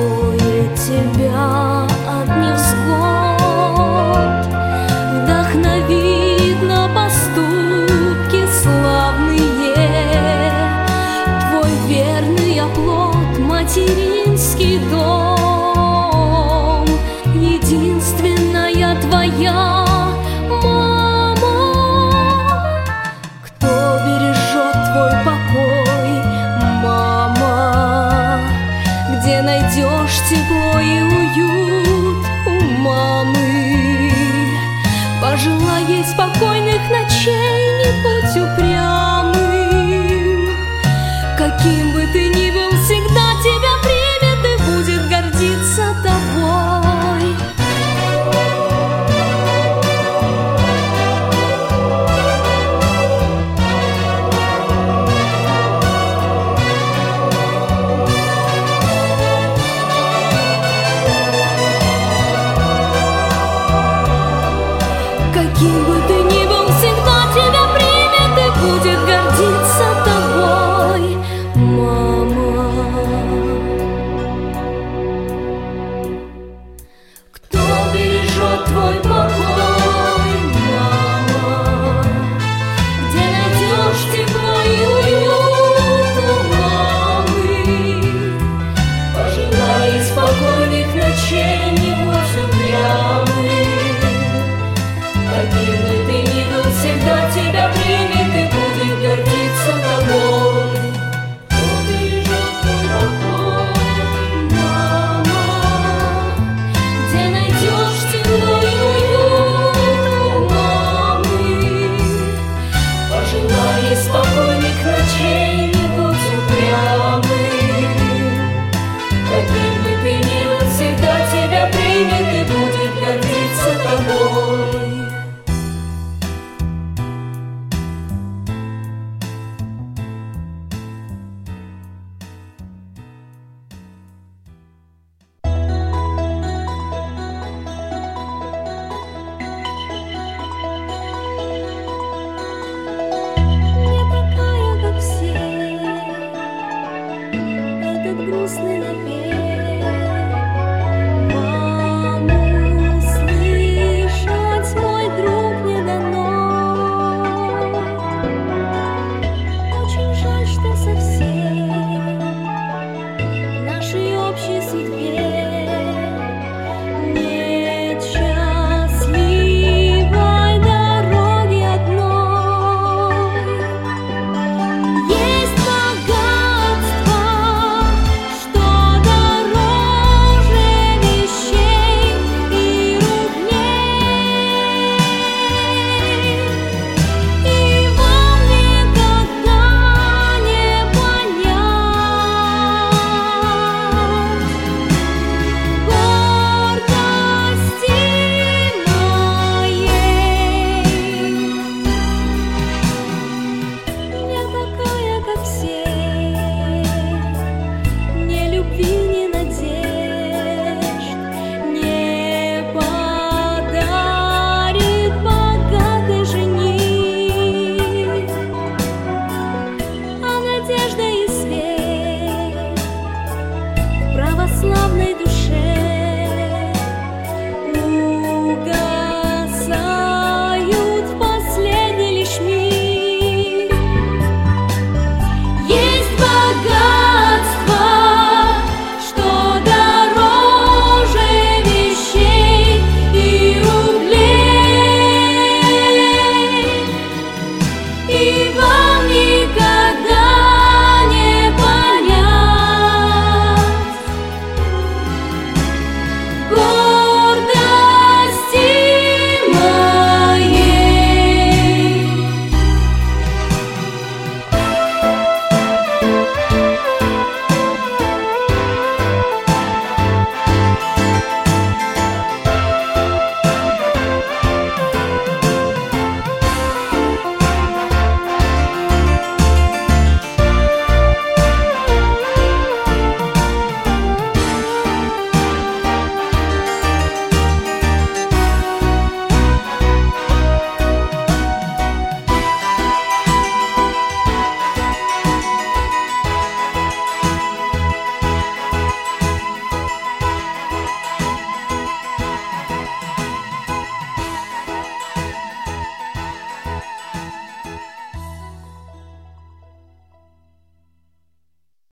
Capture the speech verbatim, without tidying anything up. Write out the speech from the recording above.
укроет тебя от невзгод, вдохновит на поступки славные твой верный оплот, материнский дом, единственная твоя найдешь тепло и уют у мамы. Пожелай ей спокойных ночей, не будь упрямым. Каким бы ты ни был, всегда тебя примет и будет гордиться тобой. Каким бы ты ни был, всегда тебя примет и будет гордиться тобой, мама. Кто бережет твой покой, мама? Где найдешь тепло и уют у мамы? Пожелай спокойных ночей, не будь упрямым. Каким бы ты ни был, всегда тебя примет и будет гордиться тобой. Кто бережет твой покой, мама? Где найдешь тепло и уют у мамы? Пожелай ей спокойных ночей, не будь упрямым. Каким бы ты ни был, всегда тебя примет и будет гордиться тобой. Грустный напев, вам услышать, мой друг, не дано. Очень жаль, что совсем нашей общей судьбе нет счастливой дороги одной. Есть богатство, православной